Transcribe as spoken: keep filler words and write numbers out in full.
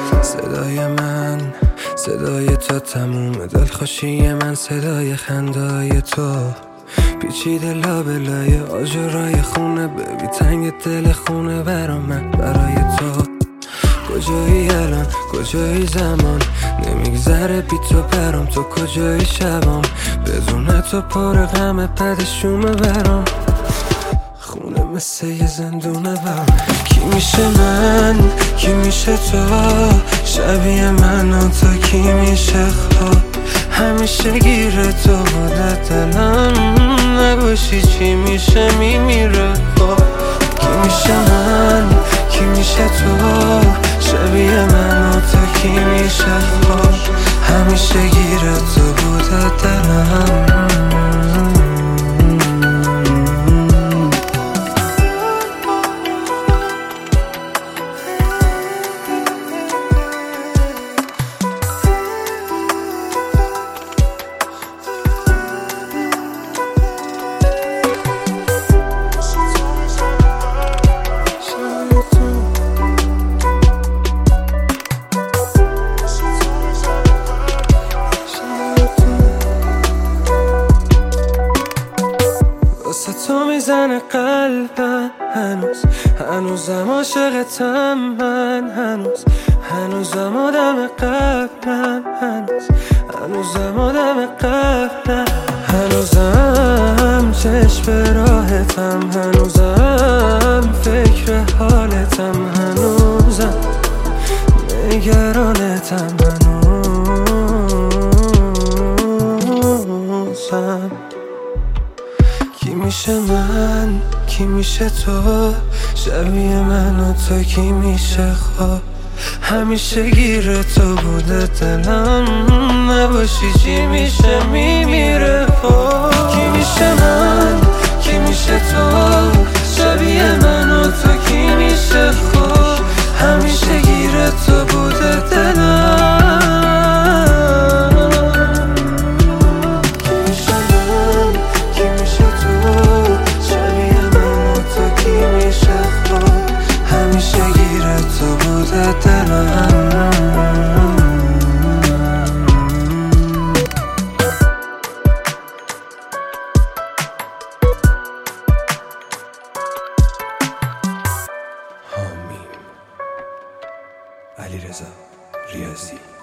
صدای من صدای تو، تموم دلخوشی من صدای خندای تو، پیچیده لابلای آجرای خونه، ببی تنگ دل خونه برا من برای تو. کجایی الان کجایی زمان، نمیگذره بی تو برام، تو کجایی شبام، بدون تو پر غم پدشومه برام، خونه مثل یه زندونه برام. کی میشه من کی میشه تو، شبیه من و تو کی میشه خواب، همیشه گیره تو بوده دلم، نباشی چی میشه میمیره خواب. کی میشه من کی میشه تو، شبیه من و تو کی میشه خواب، همیشه گیره تو بوده دلم. واسه تو میزنه قلبم هنوز، هنوزم عاشقتم من، هنوز هنوزم آدم قبلم، هنوز هنوزم آدم قبلم، هنوزم چشم به راحتم، هنوزم فکر حالتم، هنوزم نگرانتم، هنوزم. کی میشه من کی میشه تو، شبیه من و تو کی میشه خواب، همیشه گیره تو بوده دلم، نباشی چی میشه میمیره خواب. کی میشه من کی میشه تو، شبیه من و تو کی میشه خواب، همیشه گیره تو بوده دلم. حامیم علیرضا ریاضی.